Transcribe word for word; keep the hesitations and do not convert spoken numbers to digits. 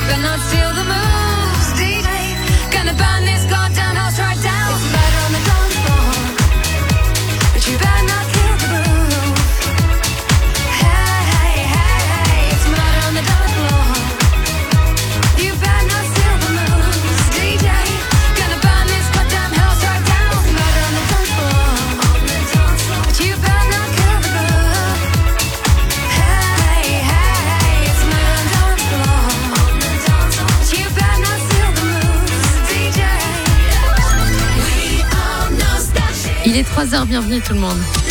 better not steal the moves, D J. Gonna burn this goddamn house right down. It's murder on the dance floor, but you better not kill the groove. Hey, hey, hey, hey, it's murder on the dance floor. You better not steal the moves, D J. Gonna burn this goddamn house right down. It's murder on the dance floor, but you better not kill the groove. Hey, hey, hey, it's murder on the dance floor, but you better not steal the moves, D J. Il est trois heures, bienvenue tout le monde.